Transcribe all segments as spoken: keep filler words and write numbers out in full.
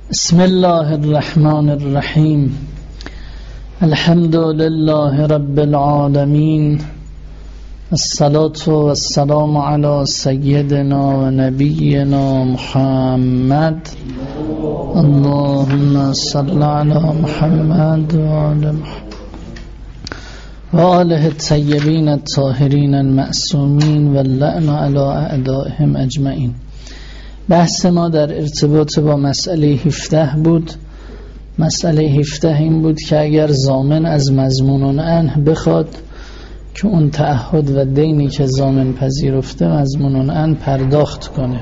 بسم الله الرحمن الرحیم. الحمد لله رب العالمین، الصلاة والسلام علی سیدنا و نبینا محمد. اللهم صل علی محمد و آل محمد و آله الطیبین الطاهرین المعصومین و اللعن علی اعدائهم اجمعین. بحث ما در ارتباط با مسئله هفده بود. مسئله هفده این بود که اگر ضامن از مضمون عنه بخواد که اون تعهد و دینی که ضامن پذیرفته مضمون عنه پرداخت کنه،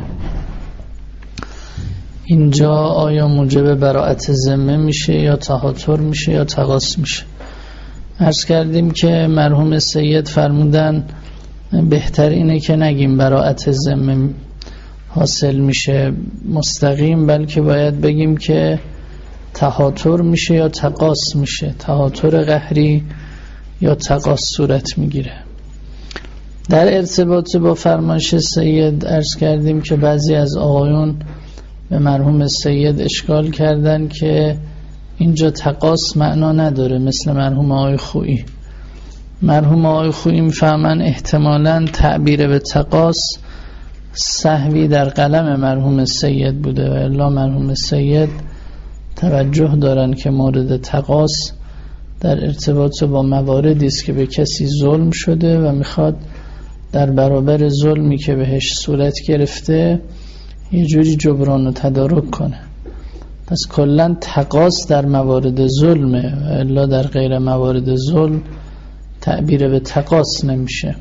اینجا آیا موجب براءت ذمه میشه یا تهاتر میشه یا تقاص میشه؟ عرض کردیم که مرحوم سید فرمودن بهتر اینه که نگیم براءت ذمه حاصل میشه مستقیم، بلکه باید بگیم که تهاتر میشه یا تقاص میشه، تهاتر قهری یا تقاص صورت میگیره. در ارتباط با فرمایش سید عرض کردیم که بعضی از آقایون به مرحوم سید اشکال کردن که اینجا تقاص معنا نداره، مثل مرحوم آقای خویی. مرحوم آقای خویی میفهمن احتمالاً تعبیر به تقاص سهوی در قلم مرحوم سید بوده و الا مرحوم سید توجه دارن که مورد تقاص در ارتباط با مواردی است که به کسی ظلم شده و میخواد در برابر ظلمی که بهش صورت گرفته یه جوری جبران و تدارک کنه. پس کلن تقاص در موارد ظلمه و الا در غیر موارد ظلم تعبیر به تقاص نمیشه.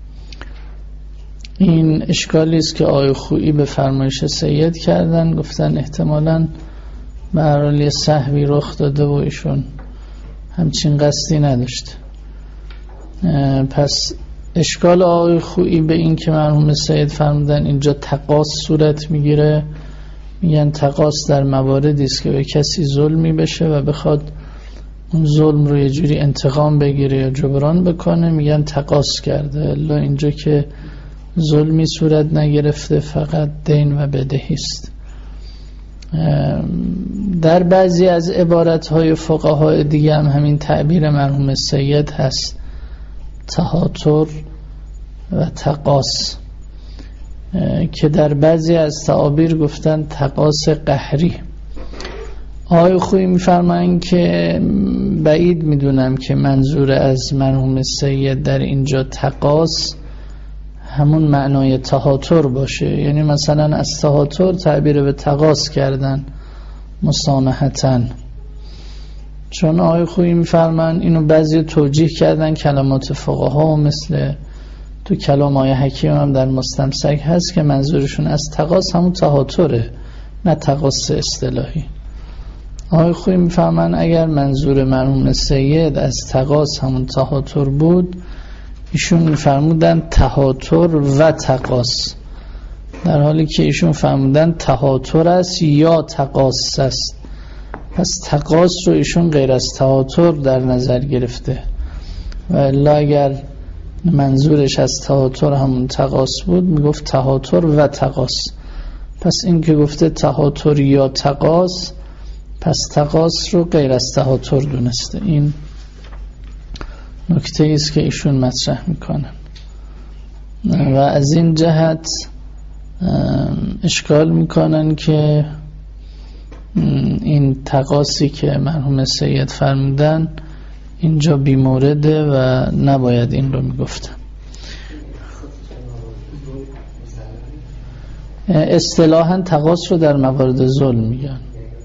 این اشکالی است که آقای خویی به فرمایش سید کردن، گفتن احتمالاً به هر حال یه سهوی رخ داده و ایشون همچین قصدی نداشته. پس اشکال آقای خویی به این که مرحوم سید فرمودن اینجا تقاص صورت میگیره، میگن تقاص در مواردی است که به کسی ظلمی بشه و بخواد اون ظلم رو یه جوری انتقام بگیره یا جبران بکنه، میگن تقاص کرده. الا اینجا که ظلمی صورت نگرفته، فقط دین و بدهی است. در بعضی از عبارت‌های فقهای دیگه هم همین تعبیر مرحوم سید هست، تهاتر و تقاص، که در بعضی از تعابیر گفتن تقاص قهری. آقای خویی می‌فرمایند که بعید میدونم که منظور از مرحوم سید در اینجا تقاص همون معنای تهاتر باشه، یعنی مثلا از تهاتر تعبیر به تقاص کردن مسامحتاً. چون آقای خویی میفرمان اینو بعضی توجیه کردن کلمات فقها، مثل تو کلام آقای حکیم هم در مستمسک هست که منظورشون از تقاص همون تهاتره، نه تقاص اصطلاحی. آقای خویی میفرمان اگر منظور مرحوم سید از تقاص همون تهاتر بود، ایشون میفرمودن تهاتر و تقاص، در حالی که ایشون فرمودن تهاتر است یا تقاص است. پس تقاص رو ایشون غیر از تهاتر در نظر گرفته و الا اگر منظورش از تهاتر همون تقاص بود میگفت تهاتر و تقاص. پس این که گفته تهاتر یا تقاص، پس تقاص رو غیر از تهاتر دونسته. این نکته ایست که ایشون مطرح میکنن و از این جهت اشکال میکنن که این تقاصی که مرحوم سید فرمودن اینجا بیمورده و نباید این رو میگفتن. اصطلاحاً تقاص رو در موارد ظلم میگن.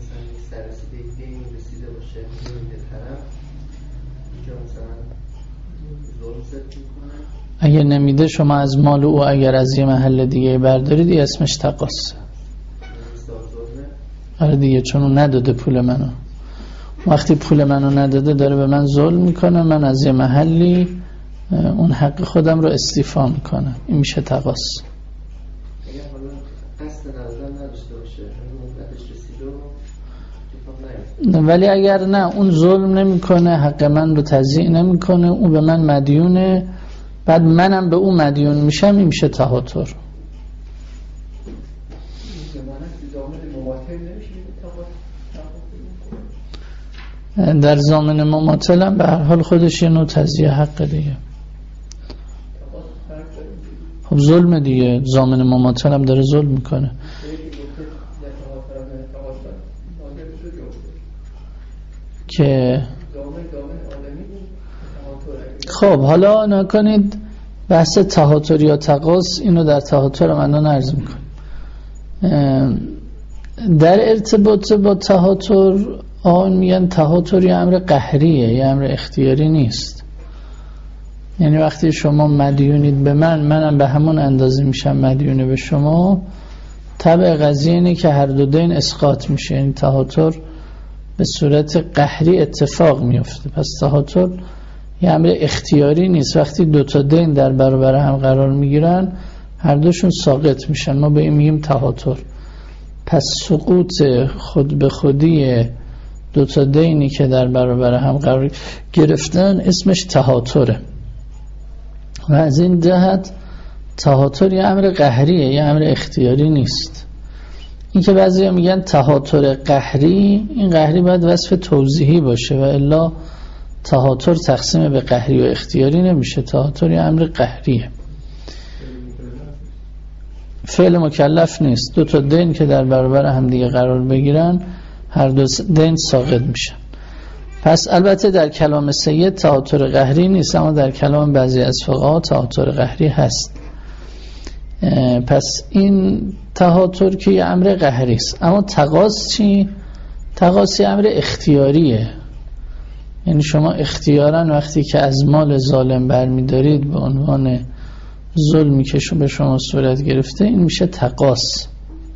اگه نمیده شما از مال او اگر از یه محل دیگه بردارید اسمش تقاص. آره دیگه، چون اون نداده پول منو، وقتی پول منو نداده داره به من ظلم میکنه، من از یه محلی اون حق خودم رو استیفا میکنم، این میشه تقاص. ولی اگر نه اون ظلم نمیکنه، حق من رو تضییع نمیکنه، اون به من مدیونه، بعد منم به اون مدیون میشم، این میشه تهاتر. در ضامن مماثل هم به هر حال خودش یه نوع تضییع حق دیگه. خب ظلم دیگه، ضامن مماثل هم داره ظلم میکنه. که خب حالا نکنید بحث تهاتر یا تقاص، اینو در تهاتر من عرض میکنم. در ارتباط با تهاتر آن میگن تهاتر یه امر قهریه، یه امر اختیاری نیست. یعنی وقتی شما مدیونید به من، منم به همون اندازه میشم مدیونه به شما، طبع قضیه اینه که هر دو دین اسقاط میشه. یعنی تهاتر به صورت قهری اتفاق میفته. پس تهاتر یه امر اختیاری نیست. وقتی دو تا دین در برابر هم قرار میگیرن هر دوشون ساقط میشن، ما به این میگیم تهاتر. پس سقوط خود به خودی دو تا دینی که در برابر هم قرار گرفتن اسمش تهاتره. و از این جهت تهاتر یه امر قهریه، یه امر اختیاری نیست. این که بعضی ها میگن تهاتر قهری، این قهری باید وصف توضیحی باشه و الا تهاتر تقسیم به قهری و اختیاری نمیشه. تهاتر یه امر قهریه، فعل مکلف نیست. دو تا دین که در برابر هم دیگه قرار بگیرن هر دو دین ساقط میشن. پس البته در کلام سید تهاتر قهری نیست، اما در کلام بعضی از فقها تهاتر قهری هست. پس این تهاتر که یه امر قهری است. اما تقاص چی؟ تقاص یه امر اختیاریه. یعنی شما اختیاراً وقتی که از مال ظالم برمیدارید به عنوان ظلمی که به شما صورت گرفته، این میشه تقاص.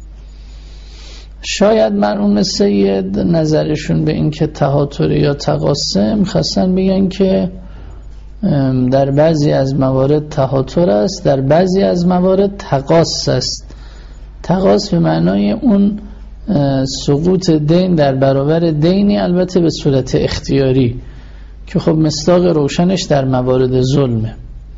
شاید مرحوم سید نظرشون به این که تهاتر یا تقاصه میخواستن بگن که در بعضی از موارد تهاتر است، در بعضی از موارد تقاص است. تقاص به معنای اون سقوط دین در برابر دینی، البته به صورت اختیاری، که خب مصداق روشنش در موارد ظلمه.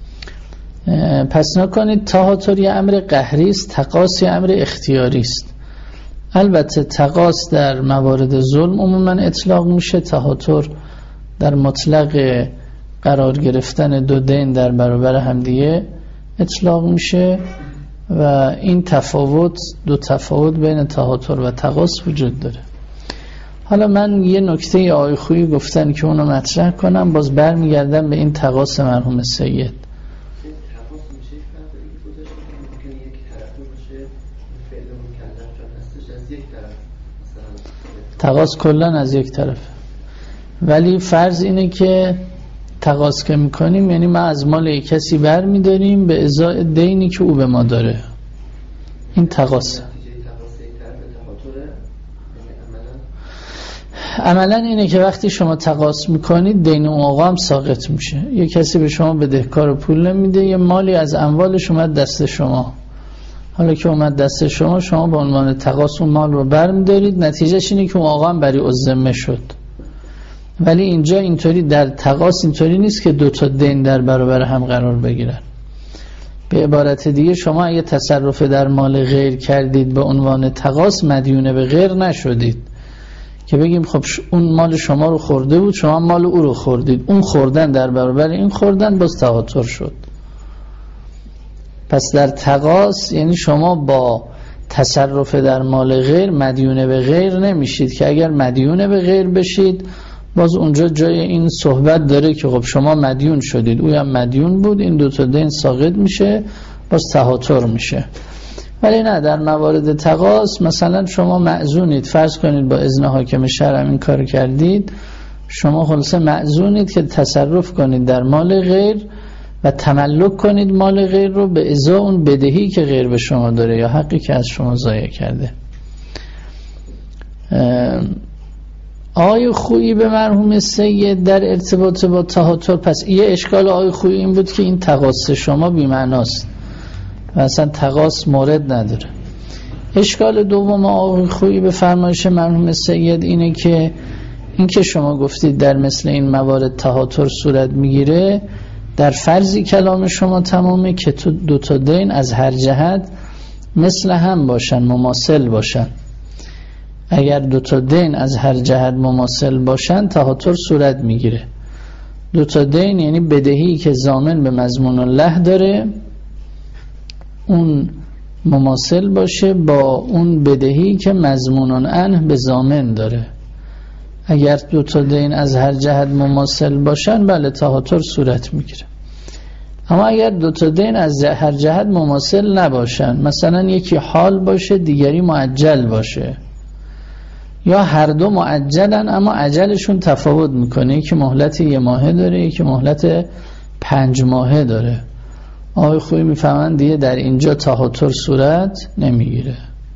پس نکنید تهاتر یه امر قهری است، تقاص یه امر اختیاری است. البته تقاص در موارد ظلم عموما اطلاق میشه، تهاتر در مطلق قرار گرفتن دو دین در برابر همدیگه اطلاق میشه و این تفاوت، دو تفاوت بین تهاتر و تقاص وجود داره. حالا من یه نکته آقای خویی گفتن که اونو مطرح کنم، باز برمیگردم به این تقاص مرحوم سید. تقاص کلن از یک طرف، ولی فرض اینه که تقاص که میکنیم یعنی ما از مال یک کسی بر میداریم به ازای دینی که او به ما داره. این تقاص عملا اینه که وقتی شما تقاص میکنید دین اون آقا هم ساقط میشه. یک کسی به شما بدهکار پول نمیده، یه مالی از اموالش اومد دست شما، حالا که اومد دست شما، شما به عنوان تقاص اون مال رو برمیدارید، نتیجهش اینه که اون آقا هم بری الذمه شد. ولی اینجا اینطوری در تقاص اینطوری نیست که دو تا دین در برابر هم قرار بگیرن. به عبارت دیگه شما اگه تصرف در مال غیر کردید به عنوان تقاص، مدیونه به غیر نشدید که بگیم خب اون مال شما رو خورده بود، شما مال او رو خوردید، اون خوردن در برابر این خوردن باز تهاتر شد. پس در تقاص یعنی شما با تصرف در مال غیر مدیونه به غیر نمیشید، که اگر مدیونه به غیر بشید باز اونجا جای این صحبت داره که خب شما مدیون شدید، اوی هم مدیون بود، این دوتا دین ساقط میشه، باز تهاتر میشه. ولی نه، در موارد تقاص مثلا شما معزونید، فرض کنید با اذن حاکم شرع این کار کردید، شما خلاصه معزونید که تصرف کنید در مال غیر و تملک کنید مال غیر رو به ازای اون بدهی که غیر به شما داره یا حقی که از شما ضایع کرده. آقای خویی به مرحوم سید در ارتباط با تهاتر، پس یه اشکال آقای خویی این بود که این تقاص شما بی‌معناست و اصلا تقاص مورد نداره. اشکال دوم آقای خویی به فرمایش مرحوم سید اینه که این که شما گفتید در مثل این موارد تهاتر صورت میگیره، در فرضی کلام شما تمامه که تو دو تا دین از هر جهت مثل هم باشن، مماثل باشن. اگر دو تا دین از هر جهت مماثل باشن تهاتر صورت میگیره. دو تا دین یعنی بدهی که ضامن به مضمون الله داره اون مماثل باشه با اون بدهی که مضمون عنه به ضامن داره. اگر دو تا دین از هر جهت مماثل باشن بله تهاتر صورت میگیره. اما اگر دو تا دین از هر جهت مماثل نباشن، مثلا یکی حال باشه دیگری معجل باشه، یا هر دو معجلن اما اجلشون تفاوت میکنه، یکی مهلت یه ماهه داره یکی مهلت پنج ماهه داره، آقای خویی میفهمن دیگه در اینجا تهاتر صورت نمیگیره.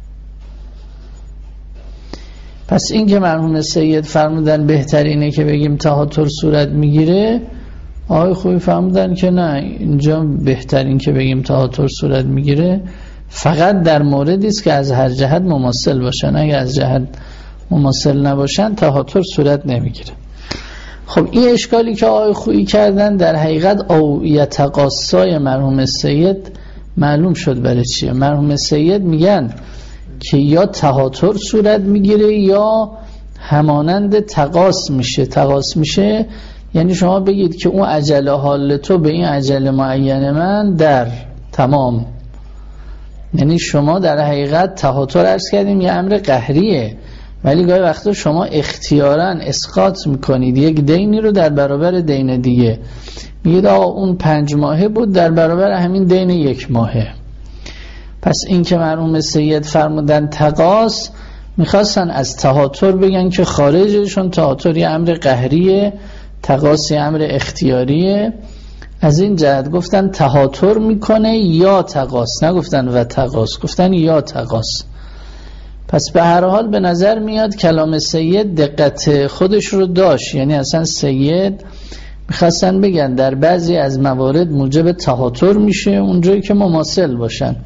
پس این که مرحوم سید فرمودن بهترینه که بگیم تهاتر صورت میگیره، آقای خویی فرمودن که نه، اینجا بهترین که بگیم تهاتر صورت میگیره فقط در موردی است که از هر جهت مماثل باشن، اگه از جهت مماثل نباشن تهاتر صورت نمیگیره. خب این اشکالی که آقای خویی کردن در حقیقت او یتقاصای مرحوم سید معلوم شد برای چیه. مرحوم سید میگن که یا تهاتر صورت میگیره یا همانند تقاص میشه. تقاص میشه یعنی شما بگید که اون عجله حال تو به این عجله معین من در تمام، یعنی شما در حقیقت تهاتر عرض کردیم یه امر قهریه، ولی گاهی وقتا شما اختیاراً اسقاط میکنید یک دینی رو در برابر دین دیگه، میگید آقا اون پنج ماهه بود در برابر همین دین یک ماهه. پس این که مرحوم سید فرمودن تقاص، میخواستن از تهاتر بگن که خارجشون تهاتر یه امر قهریه، تقاص یه امر اختیاریه، از این جهت گفتن تهاتر میکنه یا تقاص، نگفتن و تقاص، گفتن یا تقاص. پس به هر حال به نظر میاد کلام سید دقت خودش رو داشت، یعنی اصلا سید میخواستن بگن در بعضی از موارد موجب تهاتر میشه اونجایی که مماثل باشن،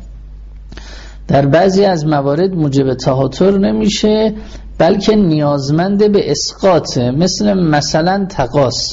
در بعضی از موارد موجب تهاتر نمیشه بلکه نیازمنده به اسقاطه، مثل مثلا تقاص.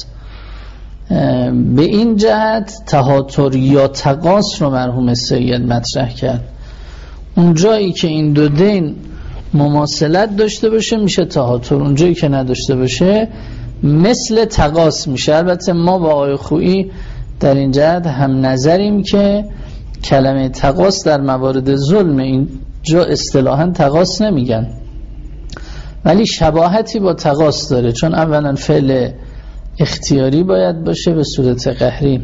به این جهت تهاتر یا تقاص رو مرحوم سید مطرح کرد. اونجایی که این دو دین مماثلت داشته باشه میشه تهاتر، اونجایی که نداشته باشه مثل تقاص میشه. البته ما با آقای خویی در این جهت هم نظریم که کلمه تقاص در موارد ظلم اینجا اصطلاحاً تقاص نمیگن، ولی شباهتی با تقاص داره، چون اولا فعل اختیاری باید باشه به صورت قهری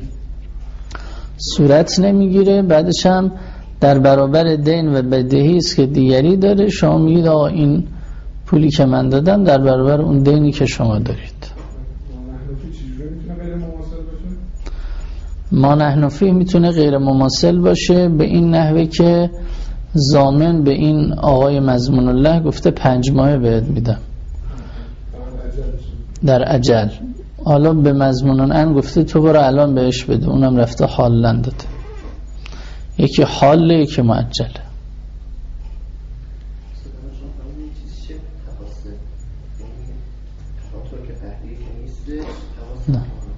صورت نمیگیره، بعدش هم در برابر دین و بدهی است که دیگری داره، شما میگید آقا این پولی که من دادم در برابر اون دینی که شما دارید. ما نحن فیه میتونه غیر مماثل باشه به این نحوه که ضامن به این آقای مضمون الله گفته پنج ماه بهت میدم در اجل، حالا به مضمون ان گفته تو برو الان بهش بده، اونم رفته حال لندده، یکی حاله یکی معجله. نه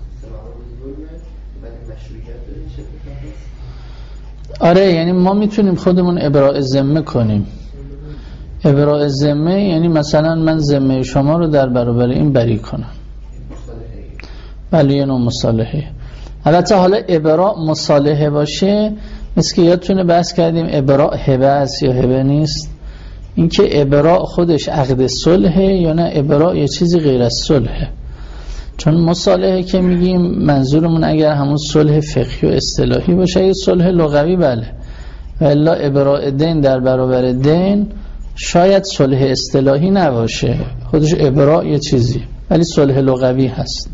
آره، یعنی ما میتونیم خودمون ابراء ذمه کنیم. ابراء ذمه یعنی مثلا من ذمه شما رو در برابر این بری کنم، ولی یه نوع مصالحه. البته حالا ابراء مصالحه باشه، مثل که یادتونه بحث کردیم ابراء هبه است یا هبه نیست، این که ابراء خودش عقد صلحه یا نه ابراء یه چیزی غیر از صلحه. چون مصالحه که میگیم منظورمون اگر همون صلح فقهی و اصطلاحی باشه، یه صلح لغوی بله، و الا ابراء دین در برابر دین شاید صلح اصطلاحی نباشه، خودش ابراء یه چیزی ولی صلح لغوی هست.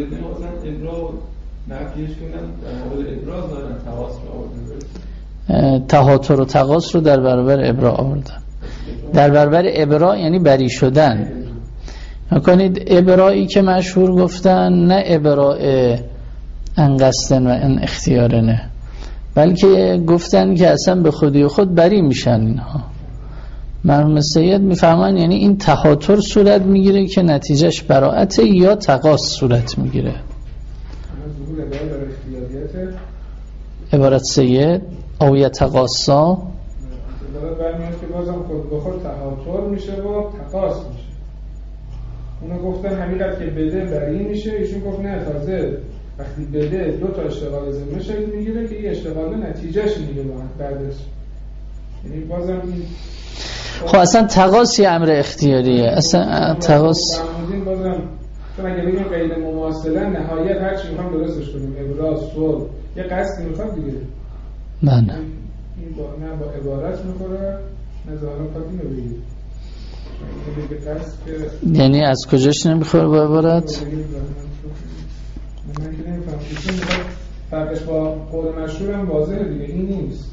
تهاتر و تقاص رو در برابر ابراء آوردن. در برابر ابراء یعنی بری شدن. نکنید ابرائی که مشهور گفتن نه ابراء انقصدن و ان اختیارنه، بلکه گفتن که اصلا به خودی خود بری میشن اینها. مرحوم سید میفهمن یعنی این تهاتر صورت میگیره که نتیجهش براءت یا تقاص صورت میگیره. عبارت سید او یتقاصا اشارات برمیاد که بازم خود به خود تهاتر میشه و تقاص میشه. اونا گفتن همینقدر که بده بری میشه، ایشون گفت نه، تازه وقتی بده دو تا اشتغال ذمه شکل میگیره که یه اشتغال نتیجهش میگه بعدش. یعنی بازم این خب اصلا تقاصی امر اختیاریه. اصلا تقاص بازم چون اگه بگیم غیر مماثله نهایت هر چی میخوام درستش کنیم، ابراز، صلح، یه قصدی میخواد دیگه. بله. این با نه با عبارت میخوره نه ظاهرا خاطی نبیگه. یعنی از کجاش نمیخوره با عبارت؟ من که نمیفهم ایشون میخواد فرقش با قول مشهور هم واضحه دیگه، این نیست.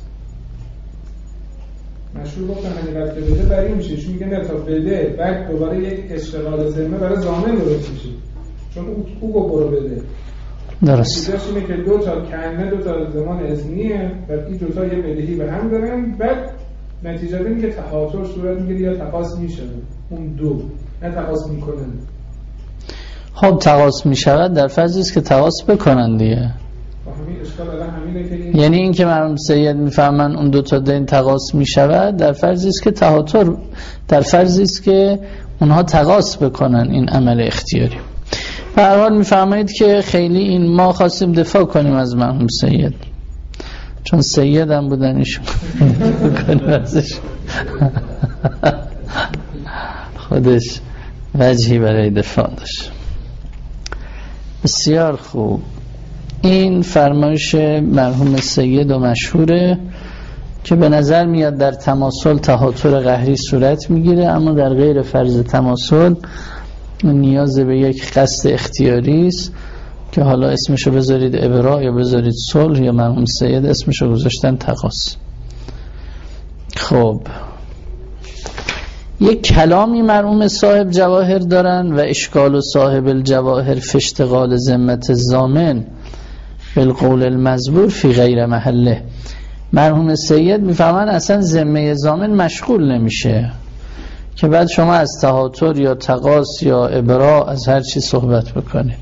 مشهور گفتن همینقدر که بده بری میشه، ایشون میگه نه تا بده بعد دوباره یک اشتغال ذمه برای ضامن درست میشه، چون او او برو بده. درست. نتیجهش اینه که دو تا کنه، دو تا زمان اذنیه و این دو تا یه بدهی به هم دارن، بعد نتیجه اینه که تهاتر صورت میگیره یا تقاص میشه. اون دو نه تقاص میکنن. خب تقاص میشود در فرضی است که تقاص بکنن دیگه. یعنی این که مرحوم سید میفهمن اون دو تا دین تقاص میشود در فرضی است که تهاتر، در فرضی است که اونها تقاص بکنن این عمل اختیاری. به هر حال میفهمید که خیلی این ما خواستیم دفاع کنیم از مرحوم سید، چون سید هم بودن ایشون خودش وجهی برای دفاع داشت. بسیار خوب. این فرمایش مرحوم سید و مشهوره که به نظر میاد در تماثل تهاتر قهری صورت میگیره، اما در غیر فرض تماثل نیاز به یک قصد اختیاری است که حالا اسمشو بذارید ابراء یا بذارید صلح، یا مرحوم سید اسمشو گذاشتن تقاص. خب یک کلامی مرحوم صاحب جواهر دارن و اشکال و صاحب الجواهر فی اشتغال ذمت الضامن بالقول المزبور فی غیر محله. مرحوم سید میفهمن اصلا ذمه ضامن مشغول نمیشه که بعد شما از تهاتر یا تقاص یا ابراء از هر چی صحبت بکنید.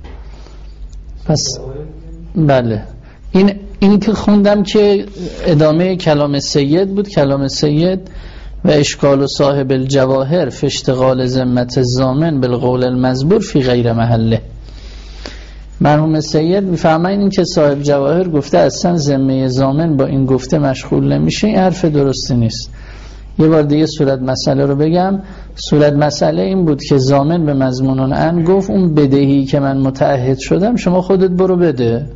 پس بله، این این که خوندم که ادامه کلام سید بود. کلام سید و اشکال و صاحب الجواهر فی اشتغال ذمت الضامن بالقول المزبور فی غیر محله. مرحوم سید میفهمن این که صاحب جواهر گفته اصلا ذمه ضامن با این گفته مشغول نمیشه، این حرف درستی نیست. یه بار دیگه صورت مسئله رو بگم. صورت مسئله این بود که ضامن به مضمون ان گفت اون بدهی که من متعهد شدم شما خودت برو بده،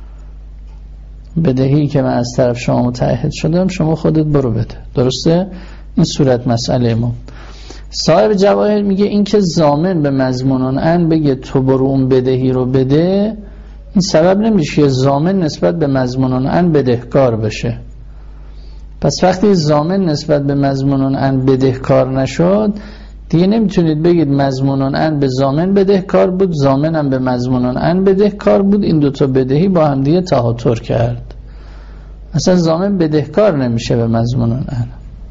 بدهی که من از طرف شما متعهد شدم شما خودت برو بده. درسته؟ این صورت مسئله ما. صاحب جواهر میگه این که ضامن به مضمون ان بگه تو برو اون بدهی رو بده، این سبب نمیشه که ضامن نسبت به مضمون ان بدهکار بشه. پس وقتی ضامن نسبت به مضمون ان بدهکار نشد، دیگه نمیتونید بگید مضمون ان به ضامن بدهکار بود، ضامن هم به مضمون ان بدهکار بود، این دوتا بدهی با هم دیگه تهاتر کرد. اصلا ضامن بدهکار نمیشه به مضمون ان.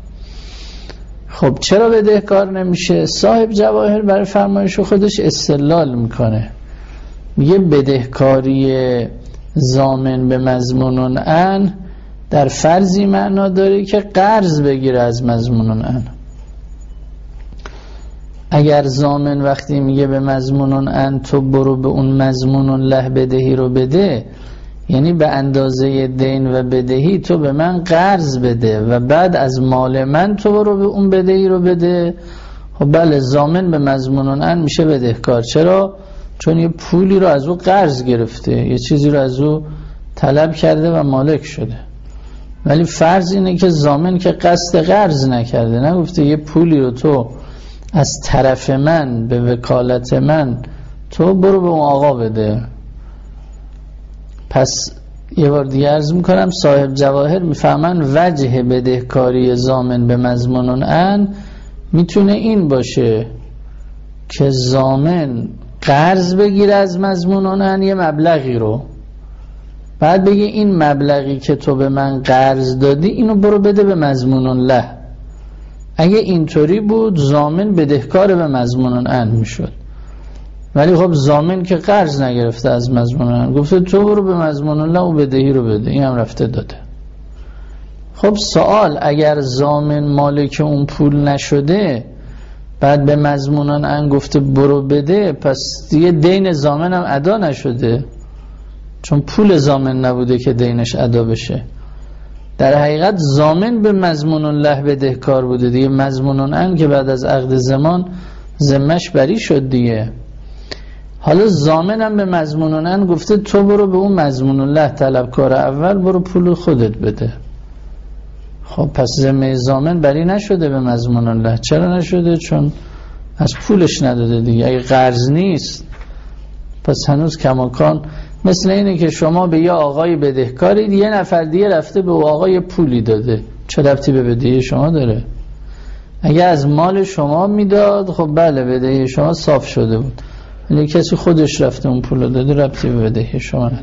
خب چرا بدهکار نمیشه؟ صاحب جواهر برای فرمایش خودش استدلال میکنه، میگه بدهکاری ضامن به مضمون ان در فرضی معنا داره که قرض بگیره از مضمون ان. اگر ضامن وقتی میگه به مضمون ان تو برو به اون مضمون له بدهی رو بده، یعنی به اندازه دین و بدهی تو به من قرض بده و بعد از مال من تو برو به اون بدهی رو بده. خب بله، ضامن به مضمون ان میشه بدهکار. چرا؟ چون یه پولی رو از او قرض گرفته، یه چیزی رو از او طلب کرده و مالک شده. ولی فرض اینه که ضامن که قصد قرض نکرده، نگفته یه پولی رو تو از طرف من به وکالت من تو برو به اون آقا بده. پس یه بار دیگه عرض میکنم صاحب جواهر میفهمن وجه بدهکاری ضامن به مضمون ان میتونه این باشه که ضامن قرض بگیره از مضمون ان یه مبلغی رو، بعد بگه این مبلغی که تو به من قرض دادی اینو برو بده به مضمون له. اگه اینطوری بود ضامن بدهکار به مضمون ان میشد، ولی خب ضامن که قرض نگرفته از مضمون ان، گفته تو برو به مضمون له و بدهی رو بده، این هم رفته داده. خب سوال، اگر ضامن مالک اون پول نشده بعد به مضمونان ان گفته برو بده، پس دیگه دین ضامن هم ادا نشده، چون پول ضامن نبوده که دینش ادا بشه. در حقیقت ضامن به مضمون الله بدهکار بوده دیگه، مضمون ان که بعد از عقد زمان ذمش بری شد دیگه. حالا ضامن هم به مضمون ان گفته تو برو به اون مضمون الله طلبکار اول، برو پول خودت بده. خب پس ذمه ضامن بری نشده به مضمون الله. چرا نشده؟ چون از پولش نداده دیگه. اگه قرض نیست پس هنوز کماکان مثل اینه که شما به یه آقای بدهکارید، یه نفر دیگه رفته به آقای پولی داده، چه ربطی به بدهی شما داره؟ اگه از مال شما میداد خب بله بدهی شما صاف شده بود، ولی کسی خودش رفته اون پول داده، ربطی به بدهی شما نداره.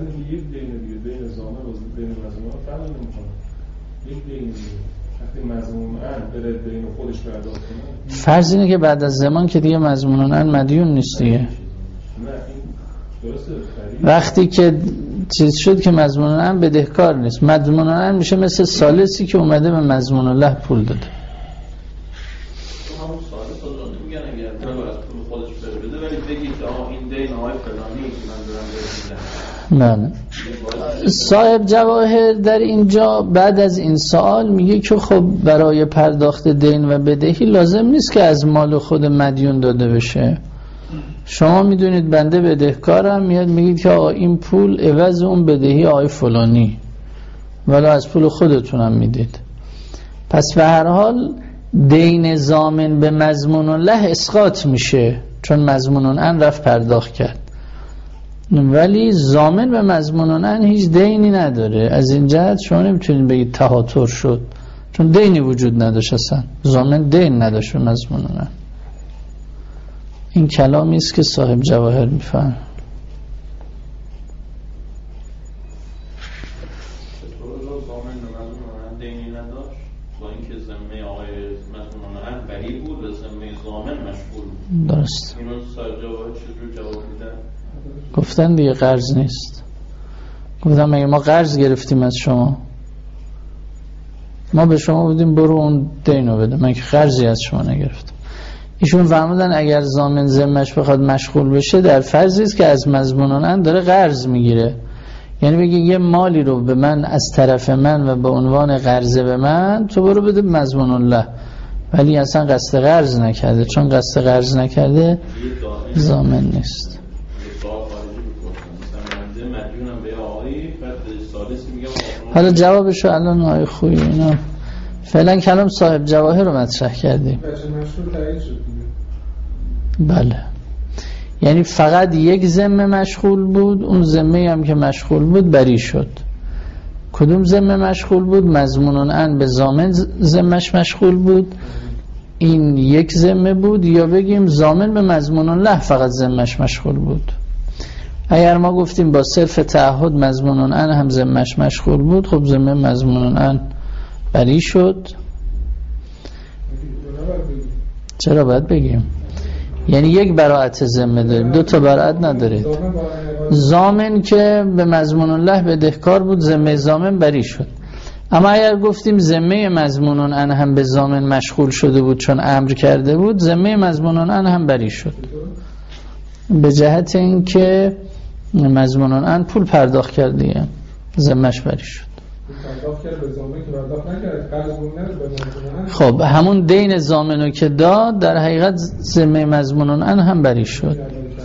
فرض اینه که بعد از زمان که دیگه مضمونن ان مدیون نیست دیگه. وقتی که چیز شد که مضمونن ان بدهکار نیست، مضمونن ان میشه مثل سالسی که اومده به مضمون الله پول داده. همون سالس رو نمیگن اگر نباید از پول خودش بده، ولی بگید که آه این دین آقای فلانی که من دارم بهش میدم. بله. صاحب جواهر در اینجا بعد از این سوال میگه که خب برای پرداخت دین و بدهی لازم نیست که از مال خود مدیون داده بشه. شما میدونید بنده بدهکارم، میاد میگید که آقا این پول عوض اون بدهی آقای فلانی، ولی از پول خودتونم میدید. پس به هر حال دین ضامن به مضمون الله اسقاط میشه، چون مضمون ان رفت پرداخت کرد، ولی ضامن به مضمون ان هیچ دینی نداره. از این جهت شما نمیتونید بگید تهاتر شد، چون دینی وجود نداشت، اصلا ضامن دین نداشت به مضمون ان. این کلامی است که صاحب جواهر میفهم. درست. گفتن دیگه قرض نیست. گفتن مگه ما قرض گرفتیم از شما؟ ما به شما بودیم برو اون دینو بده، من که قرضی از شما نگرفتم. ایشون فرمودن اگر ضامن ذمش بخواد مشغول بشه در فرضی است که از مضمونان ان داره قرض میگیره، یعنی بگه یه مالی رو به من از طرف من و به عنوان قرضه به من تو برو بده مضمون الله، ولی اصلا قصد قرض نکرده، چون قصد قرض نکرده ضامن نیست. حالا جوابشو الان آقای خویی اینا فعلا کلام صاحب جواهر رو مطرح کردیم. بله، یعنی فقط یک ذمه مشغول بود، اون ذمه هم که مشغول بود بری شد. کدوم ذمه مشغول بود؟ مضمونن ان به ضامن ذمهش مشغول بود، این یک ذمه بود، یا بگیم ضامن به مضمون الله فقط ذمهش مشغول بود. اگر ما گفتیم با صرف تعهد مضمونن ان هم ذمهش مشغول بود، خب ذمه مضمونن ان بری شد. چرا باید بگیم؟ یعنی یک براءت ذمه داریم، دو تا براءت ندارید. ضامن که به مضمون الله بدهکار بود، ذمه ضامن بری شد. اما اگر گفتیم ذمه مضمونن ان هم به ضامن مشغول شده بود چون امر کرده بود، ذمه مضمونن ان هم بری شد، به جهت اینکه مضمونن ان پول پرداخت کرده، ذمهش بری شد. خب همون دین ضامنو که داد در حقیقت ذمه مضمونن ان هم بری شد.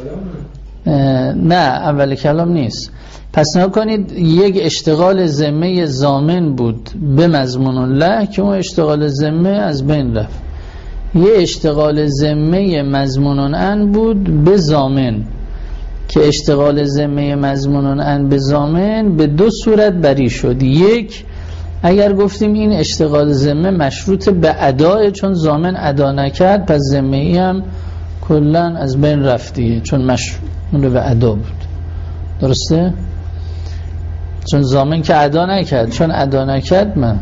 نه اول کلام نیست. پس نگاه کنید، یک اشتغال ذمه ضامن بود به مضمون الله که اون اشتغال ذمه از بین رفت. یه اشتغال ذمه مضمون ان بود به ضامن که اشتغال ذمه مضمون ان به ضامن به دو صورت بری شد. یک، اگر گفتیم این اشتغال ذمه مشروط به ادای، چون ضامن ادا نکرد پس ذمه ای هم کلن از بین رفتیه، چون مشروط به ادا بود. درسته؟ چون ضامن که ادا نکرد، چون ادا نکرد من.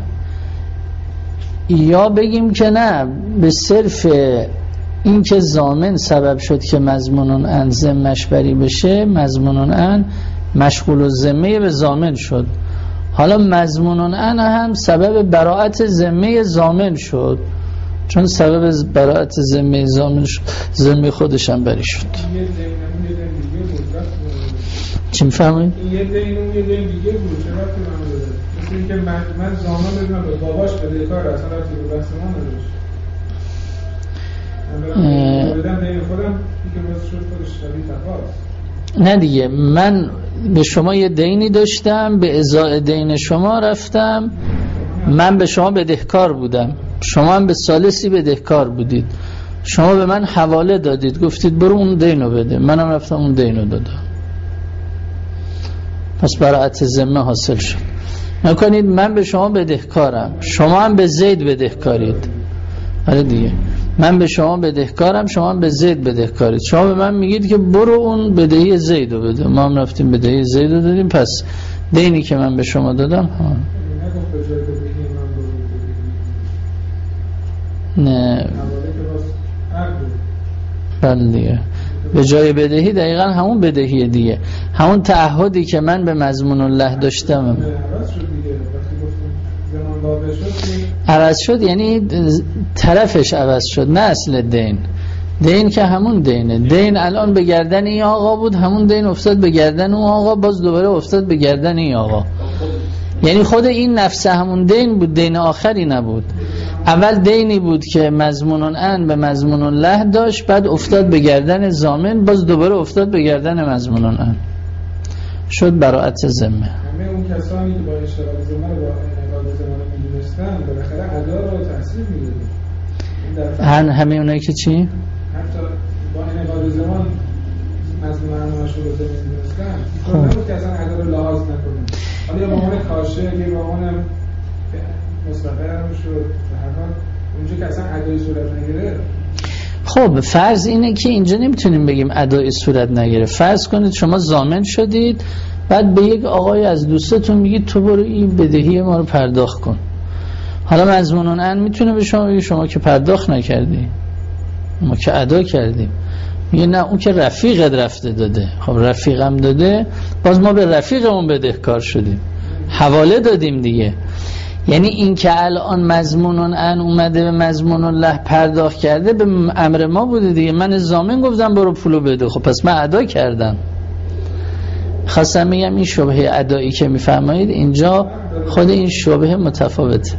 یا بگیم که نه، به صرف این که ضامن سبب شد که مضمونن ان ذمه‌اش بری بشه، مضمونن ان مشغول الذمه به ضامن شد. حالا مضمون ان هم سبب براءت ذمه ضامن شد، چون سبب براءت ذمه ضامن شد ذمه خودش هم بری شد. چی می‌فهمید؟ یه دین اون یه دین دیگه بود، چرا که من داره مثل اینکه من من ضامن بدونم به باباش بدهکار اصلا رفتی به دست من نداشت، من بدم دین خودم دیگه باز شد خودش شبیه تقاض. نه دیگه، من به شما یه دینی داشتم، به ازای دین شما رفتم، من به شما بدهکار بودم، شما هم به ثالثی بدهکار بودید، شما به من حواله دادید، گفتید برو اون دینو بده، منم رفتم اون دینو دادم، پس براءت ذمه حاصل شد. نکنید من به شما بدهکارم، شما هم به زید بدهکارید. آره دیگه، من به شما بدهکارم، شما هم به زید بدهکارید. شما به من میگید که برو اون بدهی زیدو بده، ما هم رفتیم بدهی زیدو دادیم، پس دینی که من به شما دادم ها. نه بله دیگه، به جای بدهی دقیقا همون بدهی دیگه، همون تعهدی که من به مضمون الله داشتم عوض شد، یعنی طرفش عوض شد، نه اصل دین. دین که همون دینه، دین الان به گردن این آقا بود، همون دین افتاد به گردن اون آقا، باز دوباره افتاد به گردن این آقا. یعنی خود این نفس همون دین بود، دین آخری نبود. اول دینی بود که مضمون ان به مضمون الله داشت، بعد افتاد به گردن ضامن، باز دوباره افتاد به گردن مضمون ان، شد براءت ذمه. همه اون کسانی که با اشتغال ذمه رو با انعقاد ذمه می‌دونستن بالاخره ادا رو تحصیل می‌دادن. همه اونایی که چی؟ حتی با انعقاد ذمه مضمون ان رو می‌دونستن، اون نبود که اصلا ادا رو لحاظ نکنن. حالا یا به عنوان کاشه، یا به عنوان مستقر هم شد، به هر حال اونجا که اصلا ادای صورت نگیره. خب فرض اینه که اینجا نمیتونیم بگیم ادای صورت نگیره. فرض کنید شما ضامن شدید، بعد به یک آقای از دوستتون میگید تو برو این بدهی ما رو پرداخت کن. حالا مضمون ان میتونه به شما بگه شما که پرداخت نکردی، ما که ادا کردیم. میگه نه اون که رفیقت رفته داده. خب رفیقم داده، باز ما به رفیقمون بدهکار شدیم، حواله دادیم دیگه. یعنی این که الان مضمون ان اومده به مضمون الله پرداخت کرده، به امر ما بوده دیگه. من ضامن گفتم برو پولو بده، خب پس من ادا کردم. خواستم میگم این شبهه ادایی که میفرمایید اینجا خود این شبهه متفاوته.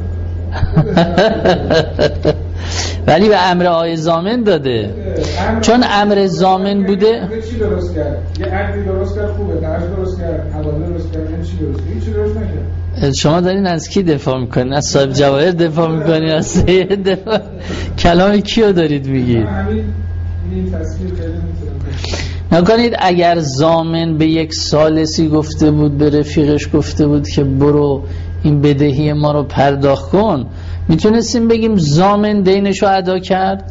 ولی به امر آی ضامن داده، چون امر ضامن بوده. چی درست کرد؟ یه عقدی درست کرد، خوبه، قرض درست کرد، حواله درست کرد، یعنی چی درست کرد؟ هیچ درست نکرد. شما دارین از کی دفاع میکنین؟ از صاحب جواهر دفاع میکنین؟ از سید دفاع؟ کلام کیو دارید میگید؟ همین این تصویر خیلی میتونم نکنید اگر ضامن به یک ثالثی گفته بود، به رفیقش گفته بود که برو این بدهی ما رو پرداخت کن، میتونستیم بگیم ضامن دینشو ادا کرد؟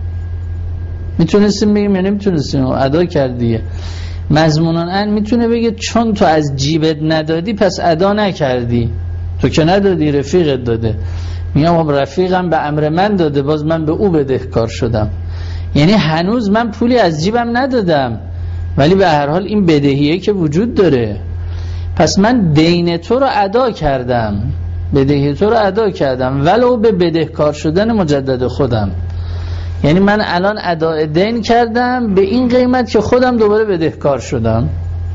میتونستیم بگیم یا نمیتونستیم؟ ادا کرد دیگه. مضمون ان میتونه بگه چون تو از جیبت ندادی پس ادا نکردی، تو که ندادی رفیقت داده. میگم رفیقم به امر من داده، باز من به او بدهکار شدم. یعنی هنوز من پولی از جیبم ندادم، ولی به هر حال این بدهیه که وجود داره، پس من دین تو رو ادا کردم، بدهی تو رو ادا کردم ولو به بدهکار شدن مجدد خودم. یعنی من الان اداء دین کردم به این قیمت که خودم دوباره بدهکار شدم،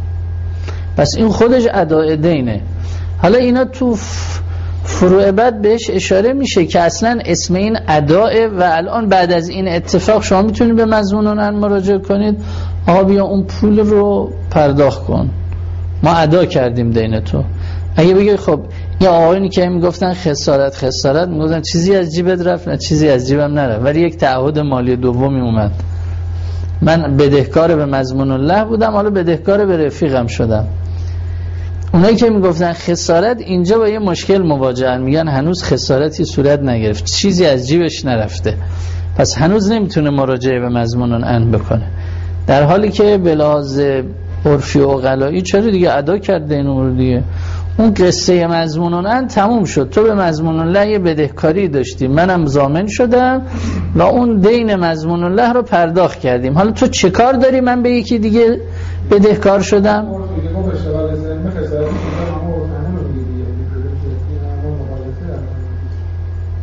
پس این خودش اداء دینه. حالا اینا تو فروع بعد بهش اشاره میشه که اصلا اسم این اداء، و الان بعد از این اتفاق شما میتونید به مضمون ان مراجعه کنید، آقا بیا اون پول رو پرداخت کن، ما ادا کردیم دین تو. اگه بگی خب یا آقایونی که میگفتن خسارت خسارت میگفتن چیزی از جیبت رفت، نه چیزی از جیبم نرفت، ولی یک تعهد مالی دومی اومد، من بدهکار به مضمون الله بودم، حالا بدهکار به رفیقم شدم. اونایی که میگفتن خسارت اینجا با یه مشکل مواجهن، میگن هنوز خسارتی صورت نگرفت، چیزی از جیبش نرفته، پس هنوز نمیتونه مراجعه به مضمون ان بکنه، در حالی که به لحاظ عرفی و عقلایی چرا دیگه ادا کرده این امور دیگه. اون قصه مضمون ان تموم شد، تو به مضمون الله یه بدهکاری داشتی، منم ضامن شدم و اون دین مضمون الله رو پرداخت کردیم. حالا تو چه کار داری من به یکی دیگه بدهکار شدم؟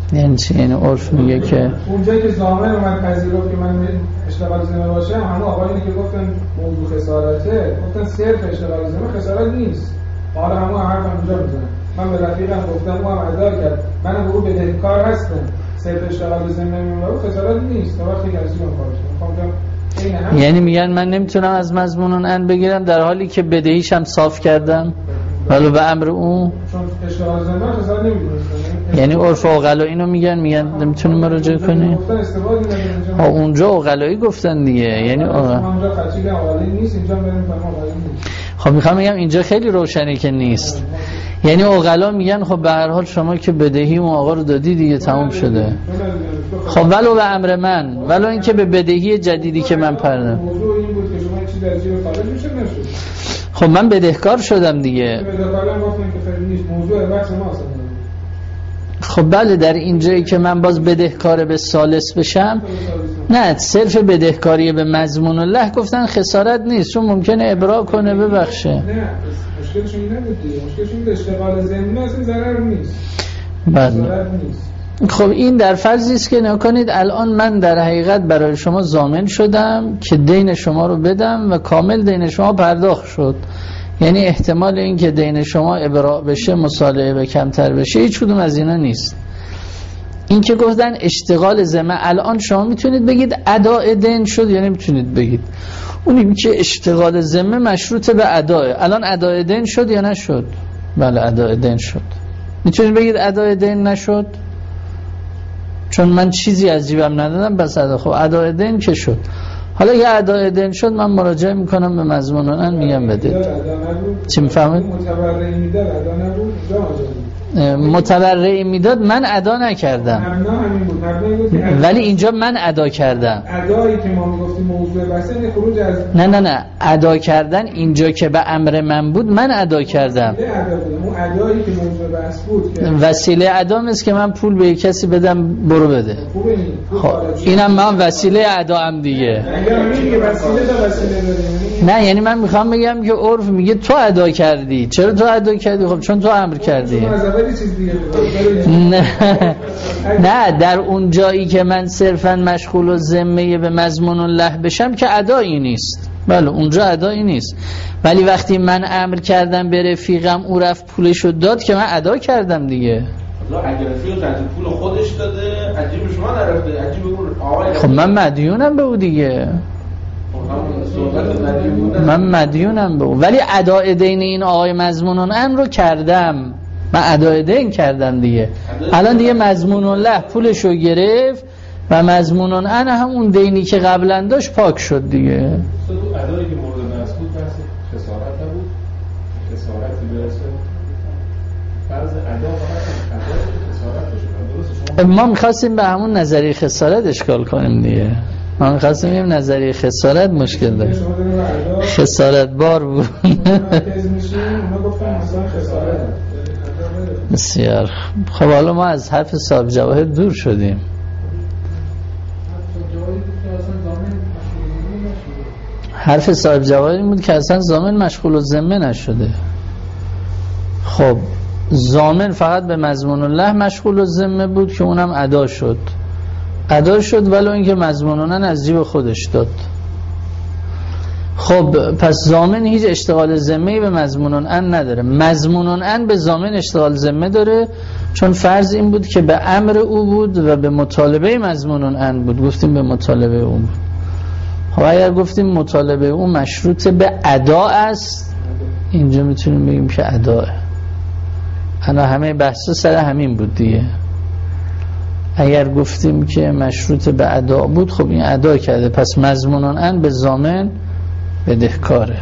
یعنی چی؟ یعنی عرف میگه که اونجایی که ضامن اومد پذیرفت که من اشتغال ذمه باشم، همون آقایونی که گفتن موضوع خسارته گفتن صرف اشتغال ذمه خسارت نیست. حالا همون حرف هم اونجا میزنن. من به رفیقم گفتم او هم ادا کرد، من به او بدهکار هستم، صرف اشتغال ذمه من خسارت نیست تا وقتی که از اون خارج. یعنی میگن من نمیتونم از مضمون ان بگیرم در حالی که بدهیش هم صاف کردم ولو به امر اون، چون اشتغال ذمه خسارت نمیدونم. یعنی عرف عقلا اینو میگن، میگن نمیتونیم مراجعه کنیم. ها اونجا عقلایی گفتن دیگه، یعنی اونجا خطیل عقلی نیست، اینجا بریم تمام عقلی نیست. خب میخوام بگم اینجا خیلی روشنه که نیست. یعنی عقلا میگن خب به هر حال شما که بدهی اون آقا رو دادی دیگه تمام شده. خب ولو به امر من، ولو اینکه به بدهی جدیدی که من پردم. موضوع این بود که شما چیزی از جیب خارج میشه نشد. خب من بدهکار شدم دیگه. بدهکارم گفتن که خیلی نیست، موضوع بحث ما اصلا. خب بله در اینجایی که من باز بدهکار به ثالث بشم، نه صرف بدهکاری به مضمون الله گفتن خسارت نیست، چون ممکنه ابراء کنه ببخشه. نه مشکلش این نبود دیگه، مشکلش این اشتغال ذمه اصلا ضرر نیست. بله. ضرر نیست. خب این در فرضی است که نکنید الان من در حقیقت برای شما ضامن شدم که دین شما رو بدم و کامل دین شما پرداخت شد، یعنی احتمال این که دین شما ابراء بشه مصالحه به کمتر بشه هیچ کدوم از اینا نیست. این که گفتن اشتغال ذمه، الان شما میتونید بگید اداء دین شد یا نمیتونید بگید؟ اونی که اشتغال ذمه مشروط به اداء، الان اداء دین شد یا نشد؟ بله اداء دین شد. میتونید بگید اداء دین نشد چون من چیزی از جیبم ندادم بس ادا. خب اداء دین که شد. حالا یه اداء دین شد من مراجعه میکنم به مضمون ان میگم بدید. چی میفهمید؟ متبرعی میداد ادا نبود، متبرعی میداد من ادا نکردم، ولی اینجا من ادا کردم. ادایی که ما میگفتیم موضوع بحثه این خروج از نه نه نه ادا کردن اینجا که به امر من بود من ادا کردم. اون ادایی که موضوع بحث بود وسیله ادا است که من پول به کسی بدم برو بده. خب اینم من وسیله ادا ام دیگه. نه یعنی من میخوام بگم که عرف میگه تو ادا کردی. چرا تو ادا کردی؟ خب چون تو امر کردی. نه نه در اون جایی که من صرفا مشغول و ذمه به مضمون الله بشم که ادایی نیست. بله اونجا ادایی نیست، ولی وقتی من امر کردم به رفیقم او رفت پولشو داد که من ادا کردم دیگه. اگر رفیق تنظیم پول خودش داده عجیب شما نرفته، عجیب اون آقای خب من مدیونم به او دیگه، من مدیونم به او، ولی اداء دین این آقای مضمون الامر رو کردم، من اداء دین کردم دیگه. الان دیگه مضمون الله پولشو گرفت و مضمون ان همون دینی که قبلا داشت پاک شد دیگه. ادایی که مورد بحث بود بحث خسارت نبود، خسارتی برسه فرض ادا فقط خسارت بشه. ما می‌خواستیم به همون نظریه خسارت اشکال کنیم دیگه. ما می‌خواستیم بگیم نظریه خسارت مشکل داره، خسارت بار بود. بسیار خب حالا ما از حرف صاحب جواهر دور شدیم. حرف صاحب جواهر این بود که اصلا ضامن مشغول الذمه نشده. خب ضامن فقط به مضمون الله مشغول الذمه بود که اونم ادا شد، ادا شد ولو اینکه مضمون الله از جیب خودش داد. خب پس ضامن هیچ اشتغال ذمه‌ای به مضمون ان نداره. مضمون ان به ضامن اشتغال ذمه داره، چون فرض این بود که به امر او بود و به مطالبه مضمون ان بود. گفتیم به مطالبه او بود. خب اگر گفتیم مطالبه او مشروط به ادا است، اینجا میتونیم بگیم که اداه. انا همه بحثا سر همین بود دیگه. اگر گفتیم که مشروط به ادا بود، خب این ادا کرده، پس مضمون ان به ضامن بدهکاره.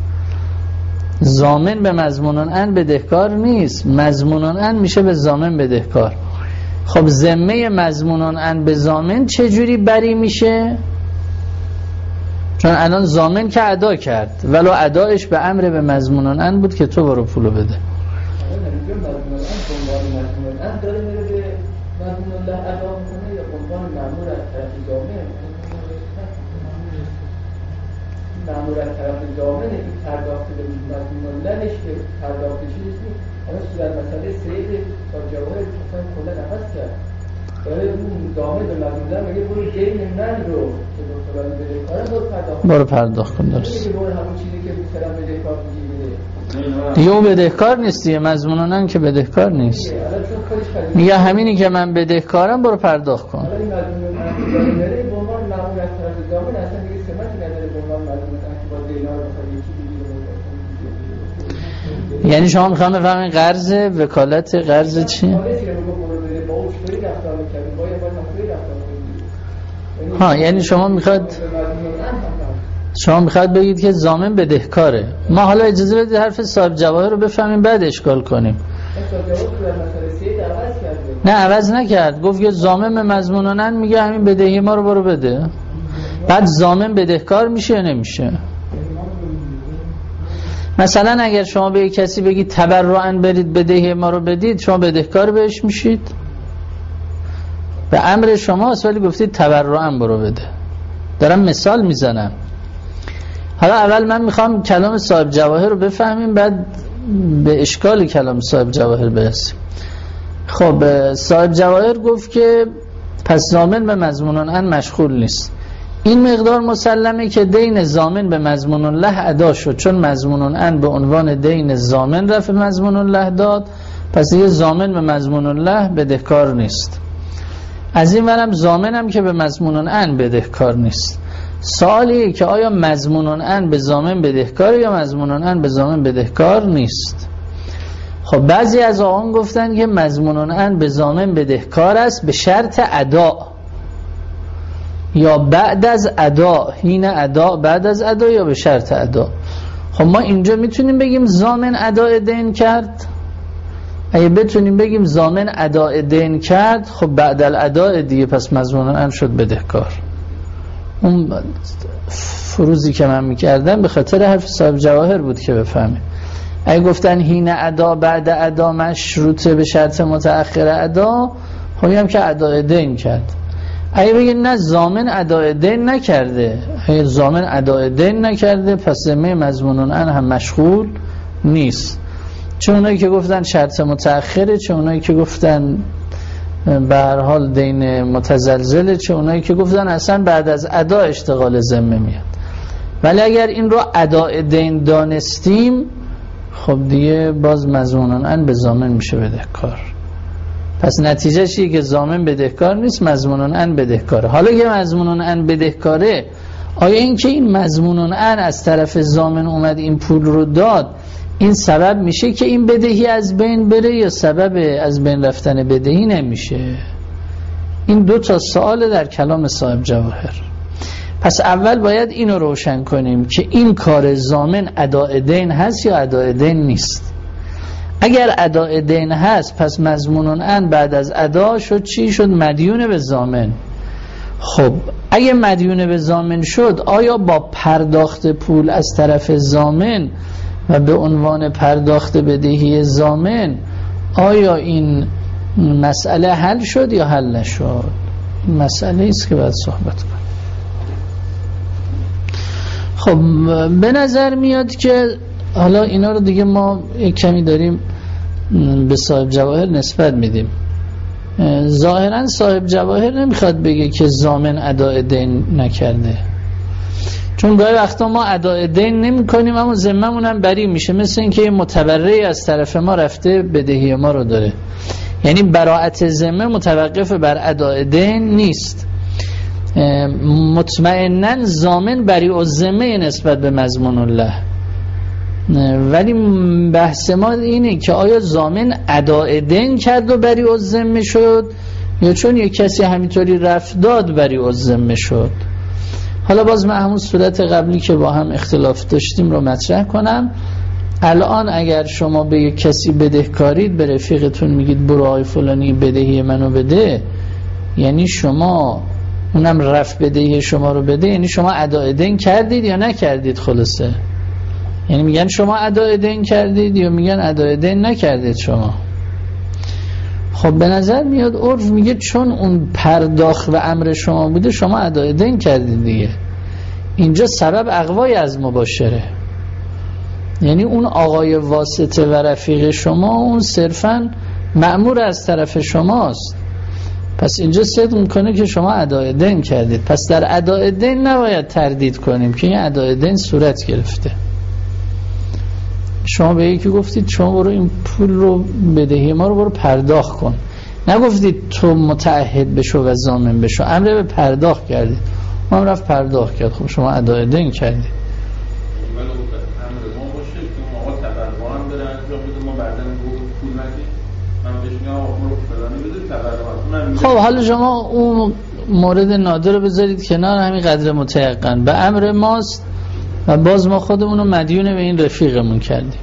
ضامن به مضمون ان بدهکار نیست، مضمون ان میشه به ضامن بدهکار. خب ذمه مضمون ان به ضامن چجوری بری میشه؟ چون الان ضامن که ادا کرد ولو ادایش به امر به مضمون ان بود که تو برو پولو بده. مأمور از طرف ضامن این پرداخت به مضمون الله که پرداخت چیزی نیست. اما صورت مسئله سید تا جواهر اصلا کلا نفس کرد برای اون دامه به مدونم میگه برو دین من رو که دکتران بده کارم برو پرداخت برو پرداخت کن. درست میگه برو همون چیزی که مثلا بدهکار میگی دیگه اون بدهکار نیست دیگه، مضموناً که بدهکار نیست. میگه همینی که من بدهکارم برو پرداخت کن. حالا این مضمون من داره به عنوان معمول از طرف دامه اصلا دیگه سمتی نداره به عنوان مضمون که با دینا رو بخواد یکی دیگه. یعنی شما میخوام بفهمین قرض وکالت قرض چی؟ ها یعنی شما میخواد شما میخواد بگید که ضامن بدهکاره. ما حالا اجازه بدید حرف صاحب جواهر رو بفهمیم بعد اشکال کنیم. نه عوض نکرد، گفت که ضامن به مضمونن میگه همین بدهی ما رو برو بده. بعد ضامن بدهکار میشه یا نمیشه؟ مثلا اگر شما به کسی بگید تبرعاً برید بدهی ما رو بدید، شما بدهکار بهش میشید؟ به امر شماست ولی گفتید تبرعاً برو بده. دارم مثال میزنم. حالا اول من میخوام کلام صاحب جواهر رو بفهمیم بعد به اشکال کلام صاحب جواهر برسیم. خب صاحب جواهر گفت که پس ضامن به مضمون ان مشغول نیست. این مقدار مسلمه که دین ضامن به مضمون الله ادا شد، چون مضمون ان به عنوان دین ضامن رفع مضمون الله داد، پس یه ضامن به مضمون الله بدهکار نیست. از این ورم ضامن هم که به مضمون ان بدهکار نیست. سوالیه که آیا مضمون ان به ضامن بدهکار یا مضمون ان به ضامن بدهکار نیست؟ خب بعضی از آقایان گفتن که مضمون ان به ضامن بدهکار است به شرط ادا یا بعد از ادا، حین ادا، بعد از ادا یا به شرط ادا. خب ما اینجا میتونیم بگیم ضامن اداء دین کرد؟ اگه بتونیم بگیم ضامن اداء دین کرد، خب بعد الاداء دیگه پس مضمون ان شد بدهکار. اون فروزی که من میکردم به خاطر حرف صاحب جواهر بود که بفهمه. اگه گفتن حین ادا بعد ادا مشروطه به شرط متأخر ادا، خب هم که اداء دین کرد. اگه بگید نه ضامن اداء دین نکرده، اگه ضامن اداء دین نکرده پس ذمه مضمون ان هم مشغول نیست. چه اونایی که گفتن شرط متأخره، چه اونایی که گفتن به هر حال دین متزلزله، چه اونایی که گفتن اصلا بعد از ادا اشتغال ذمه میاد. ولی اگر این رو اداء دین دانستیم، خب دیگه باز مضمون ان به ضامن میشه بدهکار. پس نتیجه چیه که ضامن بدهکار نیست، مضمون ان بدهکاره. حالا که مضمون ان بدهکاره، آیا این که این مضمون ان از طرف ضامن اومد این پول رو داد، این سبب میشه که این بدهی از بین بره یا سبب از بین رفتن بدهی نمیشه؟ این دو تا سوال در کلام صاحب جواهر. پس اول باید اینو روشن کنیم که این کار ضامن اداء دین هست یا اداء دین نیست. اگر اداء دین هست پس مضمون ان بعد از ادا شد چی شد؟ مدیون به ضامن. خب اگه مدیون به ضامن شد، آیا با پرداخت پول از طرف ضامن و به عنوان پرداخت بدهی ضامن آیا این مسئله حل شد یا حل نشد؟ این مسئله است که باید صحبت کنیم. خب به نظر میاد که حالا اینا رو دیگه ما یک کمی داریم به صاحب جواهر نسبت میدیم. ظاهرا صاحب جواهر نمیخواد بگه که ضامن اداء دین نکرده، چون گاهی وقتا ما اداء دین نمی کنیم اما ذممون هم بری میشه، مثل این که یه متبرعی از طرف ما رفته بدهی ما رو داره. یعنی براءت ذمه متوقف بر اداء دین نیست. مطمئناً ضامن بری الذمه نسبت به مضمون الله، ولی بحث ما اینه که آیا ضامن اداء دین کرد و بری الذمه شد یا چون یک کسی همینطوری رفت داد بری الذمه شد. حالا باز من همون صورت قبلی که با هم اختلاف داشتیم رو مطرح کنم. الان اگر شما به یک کسی بدهکارید، به رفیقتون میگید برو آی فلانی بدهی منو بده، یعنی شما اونم رفت بدهی شما رو بده، یعنی شما اداء دین کردید یا نکردید؟ خلاصه یعنی میگن شما اداء دین کردید یا میگن اداء دین نکردید شما. خب به نظر میاد عرف میگه چون اون پرداخت و امر شما بوده شما اداء دین کردید دیگه. اینجا سبب اقوای از مباشره، یعنی اون آقای واسطه و رفیق شما اون صرفاً مأمور از طرف شماست. پس اینجا صدق میکنه که شما ادای دین کردید. پس در ادای دین نباید تردید کنیم که این ادای دین صورت گرفته. شما به یکی گفتید شما برو این پول رو بدهی ما رو برو پرداخت کن، نگفتید تو متعهد بشو و ضامن بشو، امر به پرداخت کردید، ما هم رفت پرداخت کرد. خب شما ادای دین کردید. ولی امر ما باشه که ما تبرع هم داره انجام بده، ما بعداً پول ندیم، من بهش میگم آقا رو فلانی بده تبرع. خب حالا شما اون مورد نادر رو بذارید کنار، همین قدر متيقن به امر ماست و باز ما خودمون رو مدیون به این رفیقمون کردیم.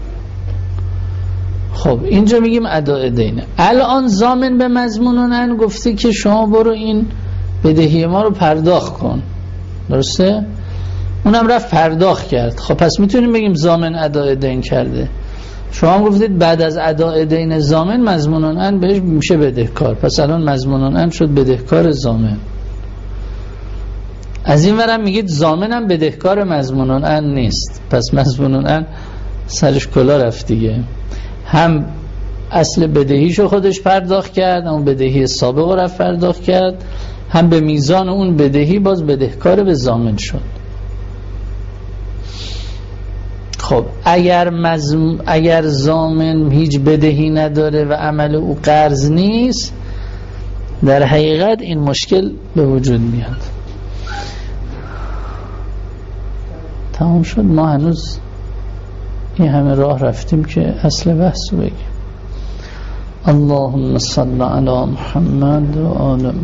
خب اینجا میگیم ادای دینه. الان ضامن به مضمونن گفته که شما برو این بدهی ما رو پرداخت کن، درسته؟ اونم رفت پرداخت کرد. خب پس میتونیم بگیم ضامن ادای دین کرده. شما هم گفتید بعد از ادای دین ضامن مضمونن بهش میشه بدهکار، پس الان مضمونن شد بدهکار ضامن. از این ورم میگید ضامن هم بدهکار مضمونن نیست، پس مضمونن سرش کلا رفت دیگه. هم اصل بدهیشو خودش پرداخت کرد، اون بدهی سابق رو رفت پرداخت کرد، هم به میزان اون بدهی باز بدهکار به ضامن شد. خب اگر مزم... اگر ضامن هیچ بدهی نداره و عمل او قرض نیست، در حقیقت این مشکل به وجود میاد. تمام شد. ما هنوز این همه راه رفتیم که اصل بحث رو بگیم. اللهم صل علی محمد و آل